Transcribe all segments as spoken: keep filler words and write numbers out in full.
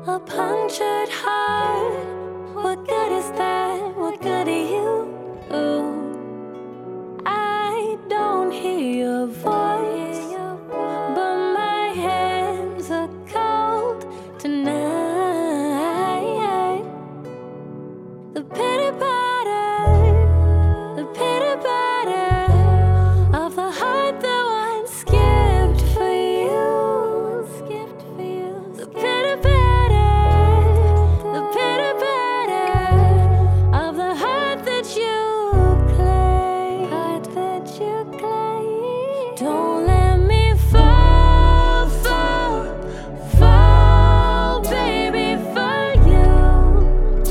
A punctured heart, what good is that? What good are you? Ooh, I don't hear your voice, but my hands are cold tonight. The pitter patter, the pitter patter of the heart that once skipped for you, skipped for you. The pitter patter, the pitter patter of the heart that you claim, heart that you claim. Don't let me fall, fall, fall, baby, for you.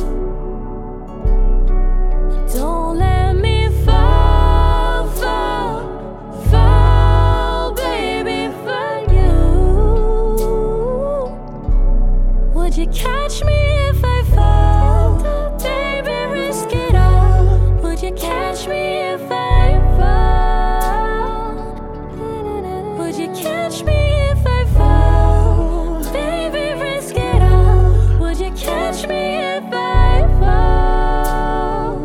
Don't let me fall, fall, fall, baby, for you. Would you catch me if I fall? Baby, risk it all. Would you catch me if I fall? Would you catch me if I fall? Baby, risk it all. Would you catch me if I fall?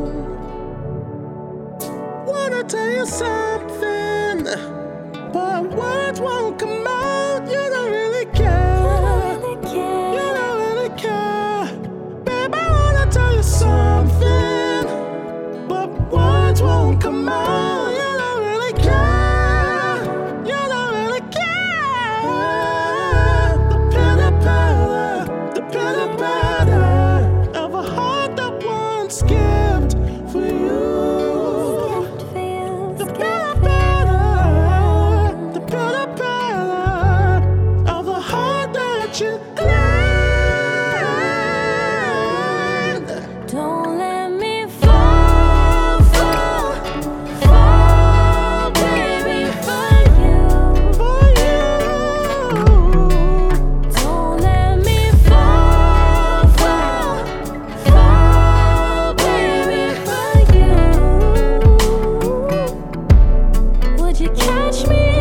Wanna tell you something, but words won't come out. You don't really care. Really care. You don't really care. Babe, I wanna tell you something, but words won't come out. You don't really care. You don't really care. The pitter patter, the pitter patter of a heart that once skipped for you. The pitter patter, the pitter patter of the heart that you claimed. Don't let me fall, fall, fall, baby, for you. For you. Don't let me fall, fall, fall, baby, for you. Would you catch me